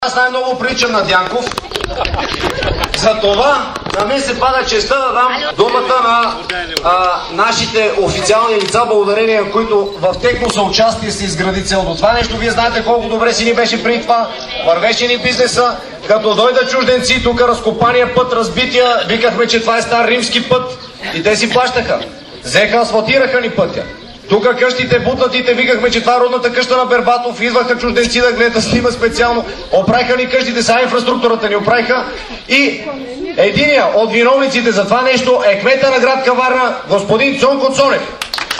Аз най-много приличам на Дянков. Затова на мен се пада честа да дам думата на нашите официални лица, благодарение на които в техно съучастие се изгради цялото това нещо. Вие знаете колко добре си ни беше преди това, вървеше ни бизнеса. Като дойдат чужденци, тук разкопания път, разбития, викахме, че това е стар римски път и те си плащаха. Взеха, асфалтираха ни пътя. Тук къщите, бутнатите, викахме, че това е родната къща на Бербатов. Идваха чужденци да гледат, снима специално. Оправиха ни къщите, сега инфраструктурата ни оправиха. И единия от виновниците за това нещо е кмета на град Каварна, господин Цонко Цонев.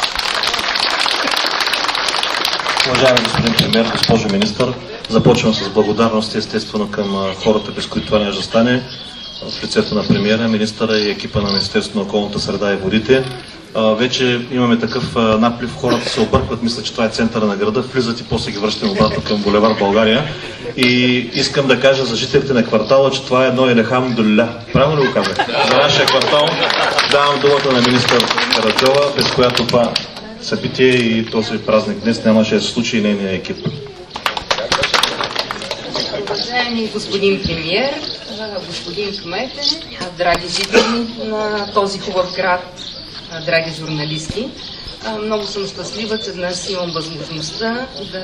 Уважаеми господин премиер, госпожо министър, започвам с благодарност естествено към хората, без които това не ще стане, в лицето на премиера, министъра и екипа на Министерството на околната среда и водите. Вече имаме такъв наплив, хората се объркват, мисля, че това е центъра на града, влизат и после ги връщаме обратно към булевар България. И искам да кажа за жителите на квартала, че това е едно елхамдулилlah. Правилно ли го казах? За нашия квартал давам думата на министър Караджова, без която това събитие и този празник днес нямаше да се случи и нейния екип. Уважаеми господин премиер, господин кмете, драги жители на този хубав град, драги журналисти, много съм щастлива, че днес имам възможността да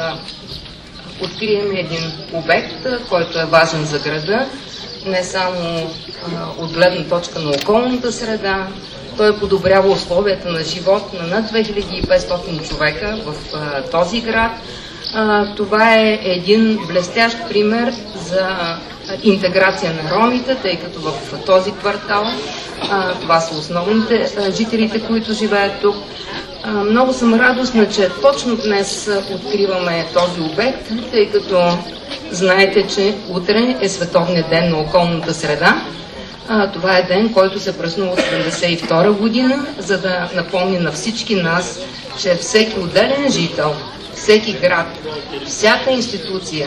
открием един обект, който е важен за града, не само от гледна точка на околната среда. Той подобрява условията на живот на над 2500 човека в този град. Това е един блестящ пример за интеграция на ромите, тъй като в този квартал това са основните жителите, които живеят тук. Много съм радостна, че точно днес откриваме този обект, тъй като знаете, че утре е Световният ден на околната среда. Това е ден, който се празнува от 1972 година, за да напомни на всички нас, че всеки отделен жител, всеки град, всяка институция,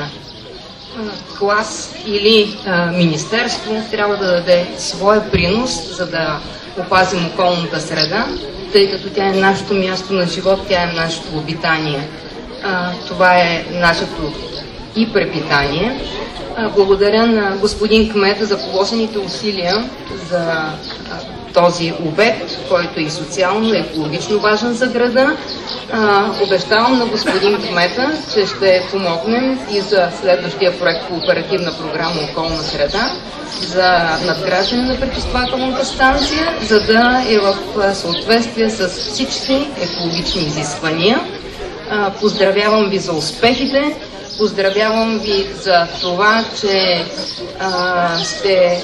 клас или министерство трябва да даде своя принос, за да опазим околната среда, тъй като тя е нашето място на живот, тя е нашето обитание. Това е нашето и препитание. Благодаря на господин кмета за положените усилия за този обект, който е и социално, и екологично важен за града. Обещавам на господин кмета, че ще помогнем и за следващия проект по оперативна програма Околна среда, за надграждане на пречиствателната станция, за да е в съответствие с всички екологични изисквания. Поздравявам ви за успехите. Поздравявам ви за това, че сте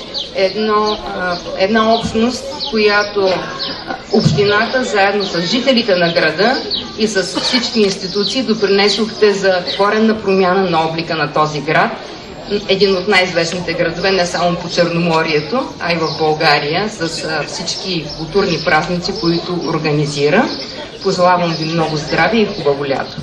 една общност, която общината, заедно с жителите на града и с всички институции, допринесохте за коренна промяна на облика на този град. Един от най-известните градове не само по Черноморието, а и в България, с всички културни празници, които организира. Пожелавам ви много здраве и хубаво лято.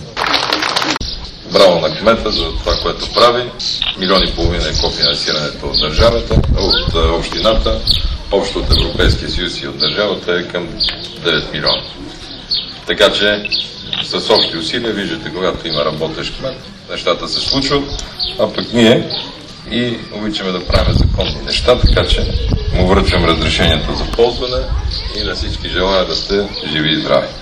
Браво на кмета за това, което прави. 1,5 милиона е кофинансирането от държавата, от общината, общо от Европейския съюз и от държавата е към 9 милиона. Така че с общи усилия, виждате, когато има работещ кмет, нещата се случват, а пък ние и обичаме да правим законни неща, така че му връчвам разрешението за ползване и на всички желая да сте живи и здрави.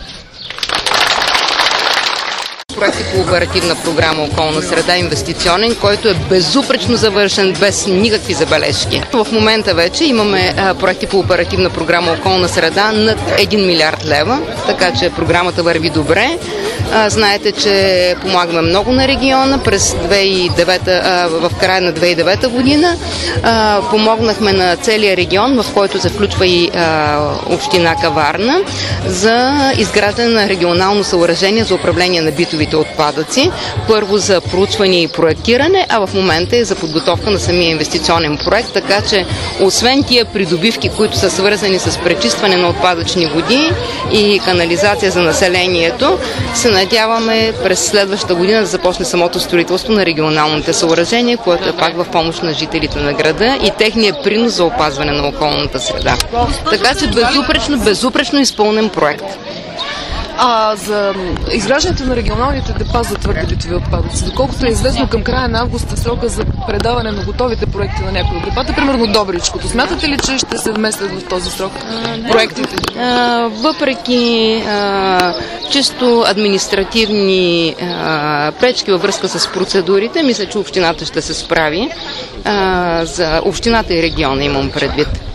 Проекти по оперативна програма Околна среда инвестиционен, който е безупречно завършен, без никакви забележки. В момента вече имаме проекти по оперативна програма Околна среда над 1 милиард лева, така че програмата върви добре. Знаете, че помагаме много на региона. През 2009, в края на 2009 година помогнахме на целия регион, в който се включва и община Каварна, за изграждане на регионално съоръжение за управление на битовите отпадъци. Първо за проучване и проектиране, а в момента е за подготовка на самия инвестиционен проект, така че освен тия придобивки, които са свързани с пречистване на отпадъчни води и канализация за населението, се надяваме през следващата година да започне самото строителство на регионалните съоръжения, което е пак в помощ на жителите на града и техния принос за опазване на околната среда. Така че безупречно изпълнен проект. За изграждането на регионалните депа за твърди битови отпадъци, доколкото е известно, към края на август е срока за предаване на готовите проекти на някои от депата, примерно Добричкото. Смятате ли, че ще се вместят в този срок проектите? Въпреки чисто административни пречки във връзка с процедурите, мисля, че общината ще се справи. За общината и региона имам предвид.